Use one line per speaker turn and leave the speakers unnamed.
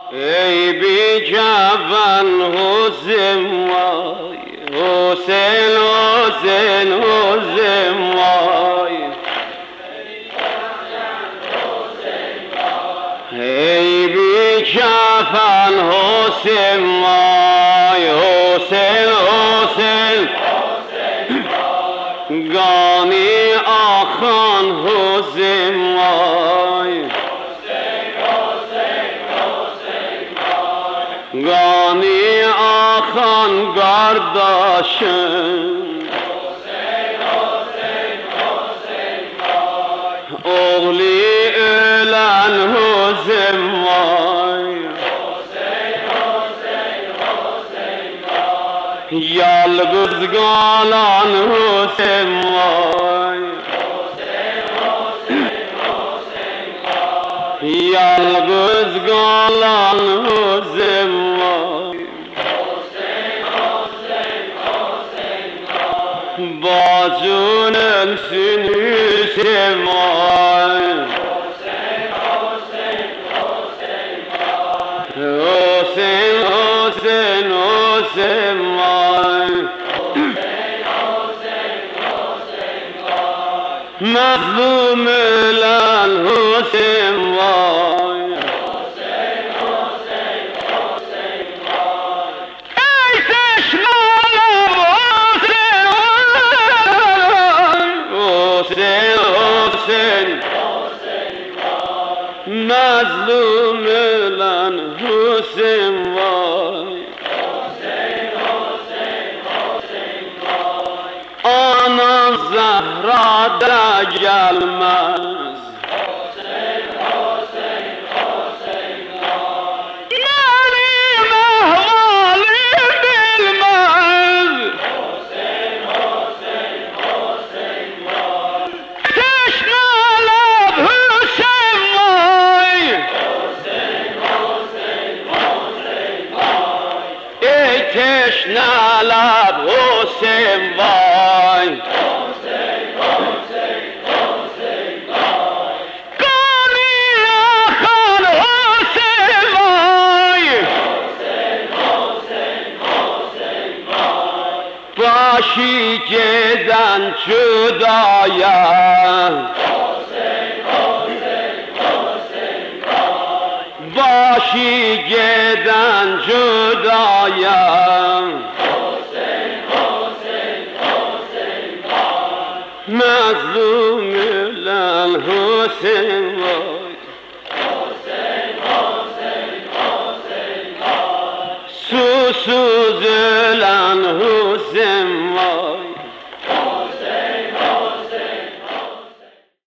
ای بی جوان حسین وای، حسین حسین حسین وای، ای بی جوان حسین وای، حسین حسین گانی آخان حسین وای، گانی آخان گرداشن oğli ölen Hüseyin vay, yalnız kalan Hüseyin vay, yalnız kalan Hüseyin vay, bacın ölsün Hüseyin vay, Hüseyin Hüseyin Hüseyin vay, mazlum ölen Hüseyin vay, ey düşmanım Hüseyin, Hüseyin, mazlum ölen Hüseyin vay, Ana Zahra da gelmez, benim ahvalim bilmez, teşnalab Hüseyin vay, ey teşnalab Hüseyin vay, gani akan Hüseyin vay, başı giden cüdaya, başı giden cüdaya, mazlum ölen Hüseyin vay, susuz ölen